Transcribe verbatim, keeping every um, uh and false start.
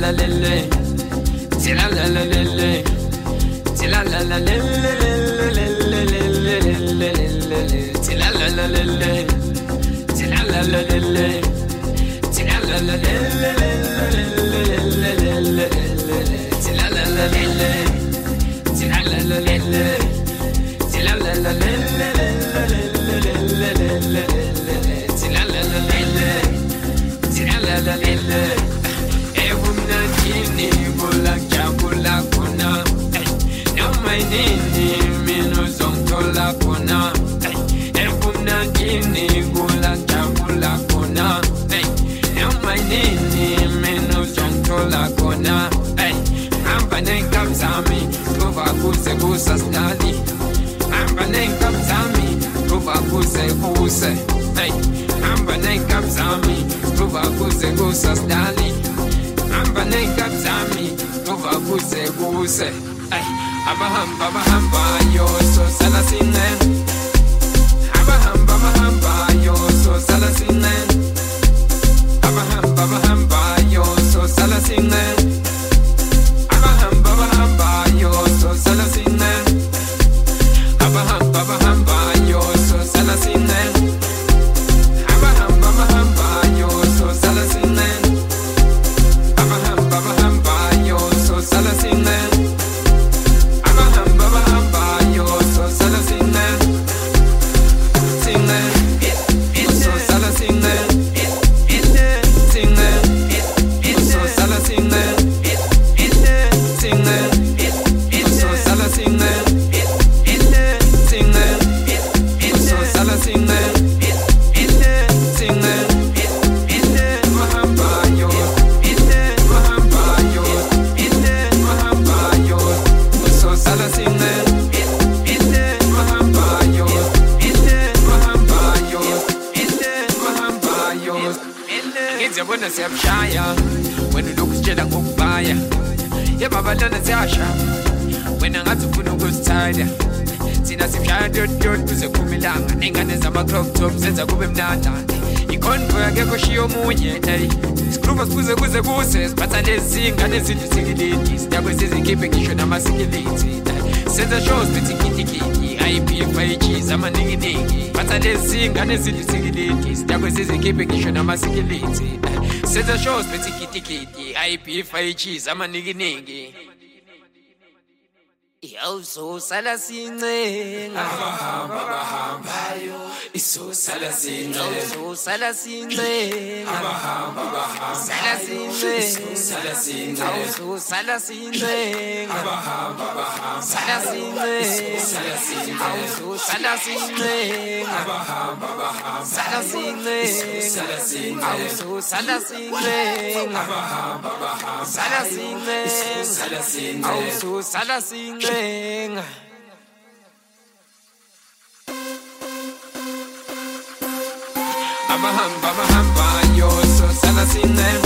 la lele, tila la la lele, tila la la lele, tila la la lele, tila la la lele, tila la la lele, tila la la lele, tila la la lele, tila la la lele, tila la la lele, tila la la lele. Nini bula chakula kuna na mainini minu zontola kuna ebuna nini bula chakula kuna na mainini minu zontola kuna amba nenkamzami kuva kuse kusa stadi amba nenkamzami kuva kuse kuse amba nenkamzami kuva kuse kusa stadi Amba nenga zami, kuva kuse kuse. Ay, abahamba bahamba yo so salasine. Abahamba bahamba yo so salasine. Abahamba bahamba yo so salasine. Abahamba bahamba yo so salasine. Abahamba bahamba yo so salasine. Abahamba bahamba yo so salasine. When you look straight and go fire, yeah, Baba done a Zasha. When I had to put no good side, Sina Sipsha, dirt, dirt, was a Kumilanga, Ningan is a macro top, says a Kubim Nata. You can't forget Koshio Moye, Scrubas was a good voices, but I didn't sing and it's in the city ladies. That was a keeping issue, I'm a city lady. Says the show's pretty kitty kitty, I P F I cheese, I'm a niggy niggy. But I didn't sing and it's in the city ladies. That was a keeping issue, I'm a city lady. Says the show's pretty kitty kitty, I P F I cheese, I'm a niggy niggy. Yo, so salasine, Abahamba bahamba yo, iso salasine, so salasine, Abahamba bahamba, salasine, salasine, so salasine, Abahamba bahamba, salasine, salasine, so salasine, Abahamba bahamba, salasine, salasine, so salasine, Abahamba bahamba, salasine, salasine, so salasine. Abahamba bahamba yo so salasine.